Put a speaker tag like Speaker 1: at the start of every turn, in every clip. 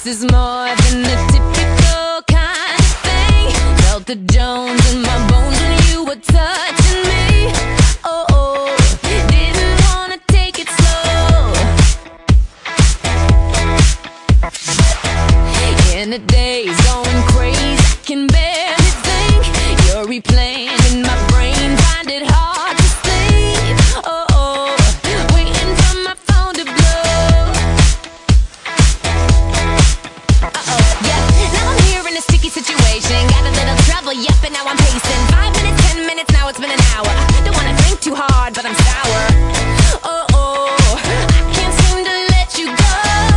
Speaker 1: This is more than the typical kind of thing. Felt the Jones in my bones when you were touching me. Oh, oh, didn't wanna take it slow. In the days going crazy, I can barely think. You're replaying in my brain, find it hard to sleep. Oh, oh, waiting for my phone to blow. Uh-oh, yeah, now I'm here in a sticky situation. Got a little trouble, yep, and now I'm pacing. 5 minutes, 10 minutes, now it's been an hour. Don't wanna think too hard, but I'm sour. Oh, oh, I can't seem to let you go.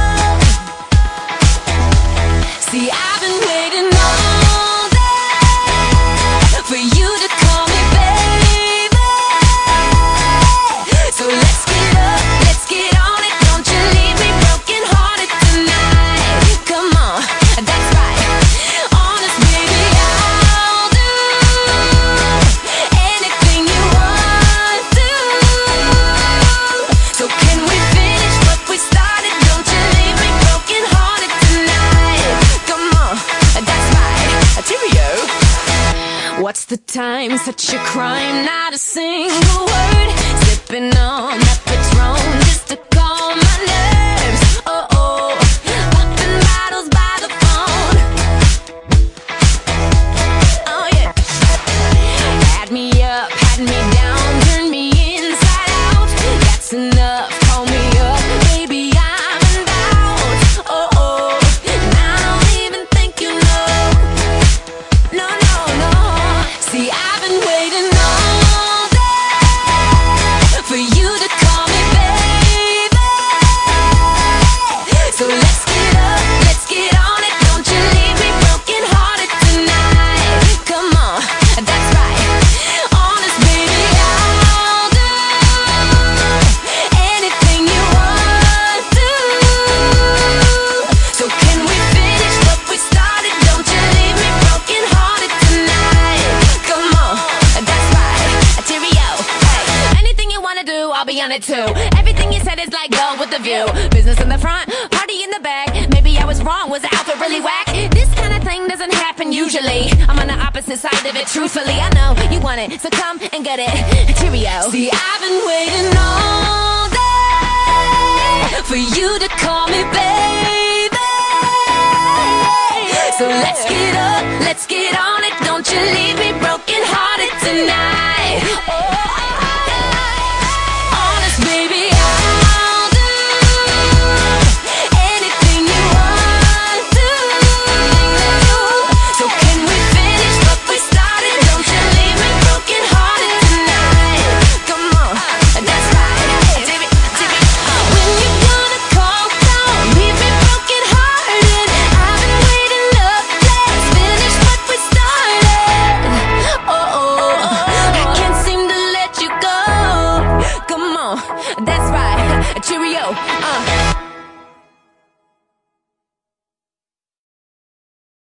Speaker 1: See, I've been waiting all day for you to call me baby. So let's get up, let's get on it. Don't you leave me broken hearted tonight. Come on, that's right. Honest, baby, I'll do anything you want to. So can we finish what we started? Don't you leave me broken hearted tonight. Come on, that's right. Cheerio. What's the time? Such a crime, not a single word. Sipping on that Patron just to calm my nerves. Oh, oh, popping bottles by the phone. Oh, yeah. Had me up, had me down, turned me inside out. That's enough, call me up, baby, I'm in doubt. Oh, oh, and I don't even think you know. No, no, no. See, I've been waiting all day for you to call me baby. So let's get up, let's get on it. Don't you leave me broken hearted tonight. Come on, that's right. Honest, baby, I'll do anything you want to. So can we finish what we started? Don't you leave me broken hearted tonight. Come on, that's right. Cheerio. Hey, anything you wanna do, I'll be on it too. Everything you said is like go with the view. Business in the front, party in the back. Maybe I was wrong, was the outfit really whack? This kind of thing doesn't happen usually. I'm on the opposite side of it, truthfully. I know you want it, so come and get it. Cheerio. See, I've been waiting all day for you to call me baby. So let's get up, let's get on it. Don't you leave me broken hearted tonight.